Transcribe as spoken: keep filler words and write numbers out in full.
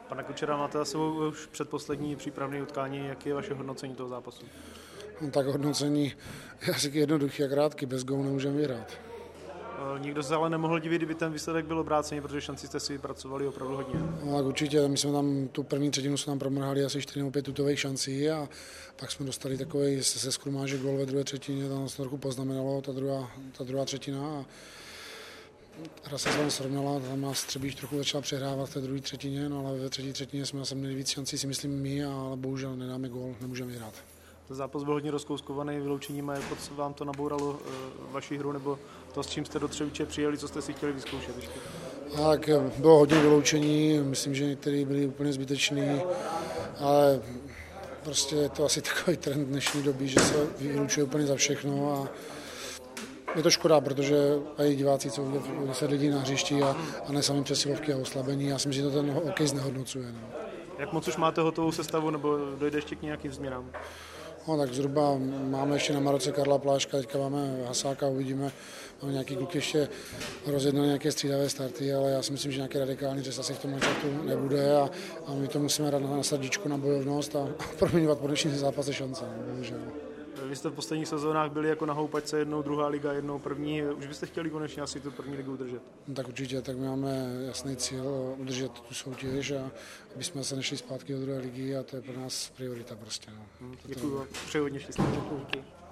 Pane Kučera, máte za sebou už předposlední přípravné utkání. Jaké je vaše hodnocení toho zápasu? No, tak hodnocení je asi jednoduchý a krátký, bez gólu nemůžeme vyhrát. Nikdo se ale nemohl divit, kdyby ten výsledek byl obrácený, protože šanci jste si vypracovali opravdu hodně. No, tak určitě, my jsme tam tu první třetinu jsme tam promrhali asi čtyři nebo pět tutových šancí a pak jsme dostali takový se skrumáže gól ve druhé třetině, tam se trochu poznamenalo ta druhá, ta druhá třetina a hra se zrovna srovnala, tam nás Třebíč trochu začala přehrávat v té druhé třetině, no ale ve třetí třetině jsme zase měli víc šancí, si myslím my, ale bohužel nedáme gól, nemůžeme vyhrát. Ten zápas byl hodně rozkouskovaný vyloučením, a jak vám to nabouralo e, vaši hru, nebo to, s čím jste do Třebíče přijeli, co jste si chtěli vyzkoušet ještě? Tak bylo hodně vyloučení, myslím, že některý byli úplně zbyteční, ale prostě je to asi takový trend dnešní doby, že se vylučuje úplně za všechno a je to škoda, protože i diváci, co se lidi na hřišti a, a ne sami přesilovky a oslabení, já si myslím, že to ten hokej znehodnocuje. No. Jak moc už máte hotovou sestavu, nebo dojde ještě k nějakým změnám? No tak zhruba máme ještě na Maroce Karla Pláška, teďka máme Hasáka, uvidíme, máme nějaký kluk ještě rozjednané nějaké střídavé starty, ale já si myslím, že nějaký radikální řez asi v tom mančatu nebude a, a my to musíme dát na srdíčko, na bojovnost a, a proměňovat po dnešní zápase šance. Bohužel. Vy jste v posledních sezónách byli jako na houpačce, jednou druhá liga, jednou první. Už byste chtěli konečně asi tu první ligu udržet? No, tak určitě, tak my máme jasný cíl udržet tu soutěž a aby jsme se nešli zpátky do druhé ligy a to je pro nás priorita prostě. No. Děkuji, přeji hodně štěstí.